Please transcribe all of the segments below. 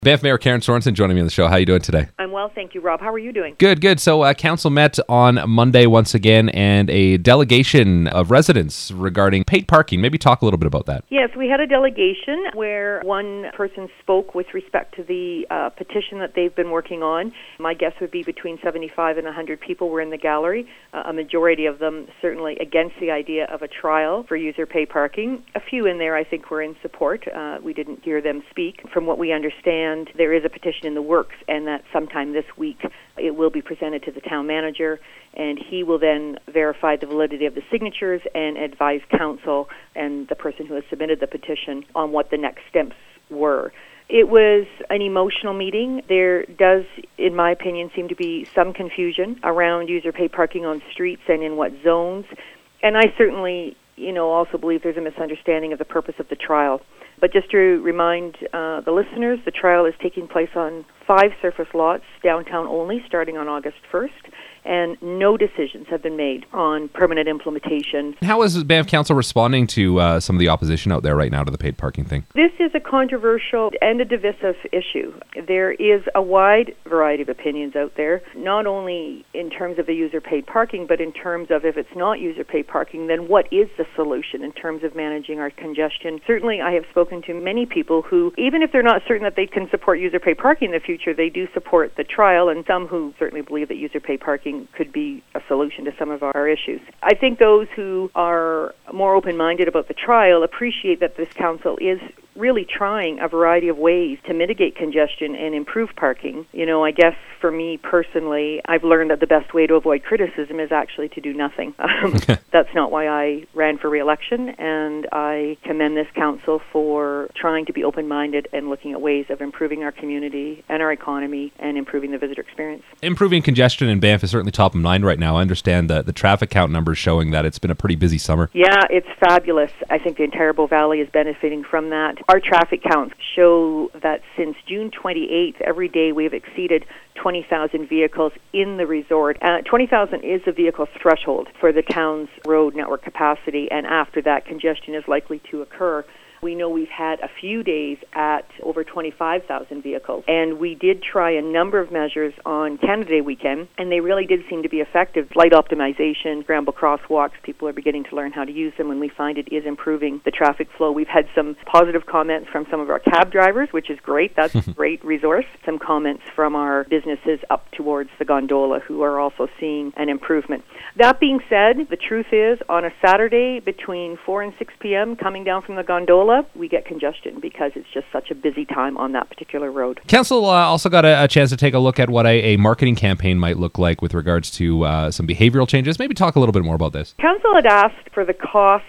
Banff Mayor Karen Sorensen joining me on the show. How are you doing today? I'm well, thank you, Rob. How are you doing? Good. So council met on Monday once again, and a delegation of residents regarding paid parking. Maybe talk a little bit about that. Yes, we had a delegation where one person spoke with respect to the petition that they've been working on. My guess would be between 75 and 100 people were in the gallery. A majority of them certainly against the idea of a trial for user pay parking. A few in there I think were in support. We didn't hear them speak. From what we understand, there is a petition in the works, and that sometime this week it will be presented to the town manager, and he will then verify the validity of the signatures and advise council and the person who has submitted the petition on what the next steps were. It was an emotional meeting. There does, in my opinion, seem to be some confusion around user pay parking on streets and in what zones, and I certainly also believe there's a misunderstanding of the purpose of the trial. But just to remind the listeners, the trial is taking place on 5 surface lots, downtown only, starting on August 1st, and no decisions have been made on permanent implementation. How is Banff Council responding to some of the opposition out there right now to the paid parking thing? This is a controversial and a divisive issue. There is a wide variety of opinions out there, not only in terms of the user paid parking, but in terms of if it's not user paid parking, then what is the solution in terms of managing our congestion? Certainly, I have spoken to many people who, even if they're not certain that they can support user paid parking in the future, they do support the trial, and some who certainly believe that user paid parking could be a solution to some of our issues. I think those who are more open-minded about the trial appreciate that this council is really trying a variety of ways to mitigate congestion and improve parking. I guess for me personally, I've learned that the best way to avoid criticism is actually to do nothing. That's not why I ran for re-election, and I commend this council for trying to be open-minded and looking at ways of improving our community and our economy and improving the visitor experience. Improving congestion in Banff is certainly top of mind right now. I understand that the traffic count numbers showing that it's been a pretty busy summer. Yeah, it's fabulous. I think the entire Bow Valley is benefiting from that. Our traffic counts show that since June 28th, every day we've exceeded 20,000 vehicles in the resort. 20,000 is the vehicle threshold for the town's road network capacity, and after that, congestion is likely to occur. We know we've had a few days at over 25,000 vehicles, and we did try a number of measures on Canada Day weekend, and they really did seem to be effective. Light optimization, scramble crosswalks, people are beginning to learn how to use them, and we find it is improving the traffic flow. We've had some positive comments from some of our cab drivers, which is great. That's a great resource. Some comments from our businesses up towards the gondola who are also seeing an improvement. That being said, the truth is, on a Saturday between 4 and 6 p.m., coming down from the gondola, we get congestion because it's just such a busy time on that particular road. Council also got a chance to take a look at what a marketing campaign might look like with regards to some behavioral changes. Maybe talk a little bit more about this. Council had asked for the costs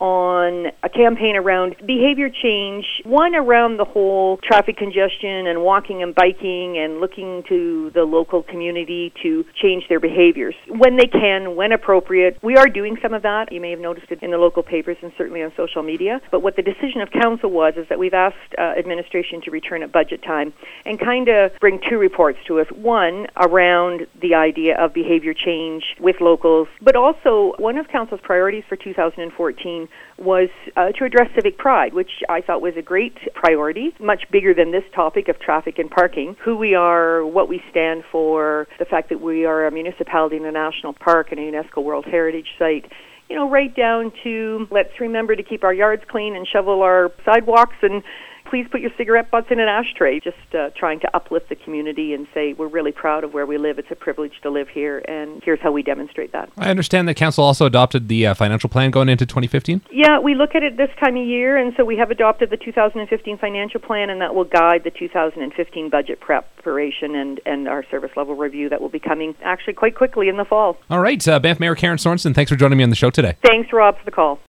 on a campaign around behavior change, one around the whole traffic congestion and walking and biking and looking to the local community to change their behaviors when they can, when appropriate. We are doing some of that. You may have noticed it in the local papers and certainly on social media. But what the decision of council was is that we've asked administration to return at budget time and kind of bring 2 reports to us. One, around the idea of behavior change with locals, but also one of council's priorities for 2014 was to address civic pride, which I thought was a great priority, much bigger than this topic of traffic and parking. Who we are, what we stand for, the fact that we are a municipality in a national park and a UNESCO World Heritage Site, right down to let's remember to keep our yards clean and shovel our sidewalks, and please put your cigarette butts in an ashtray. Just trying to uplift the community and say we're really proud of where we live. It's a privilege to live here, and here's how we demonstrate that. I understand that council also adopted the financial plan going into 2015? Yeah, we look at it this time of year, and so we have adopted the 2015 financial plan, and that will guide the 2015 budget preparation and our service level review that will be coming actually quite quickly in the fall. All right, Banff Mayor Karen Sorensen, thanks for joining me on the show today. Thanks, Rob, for the call.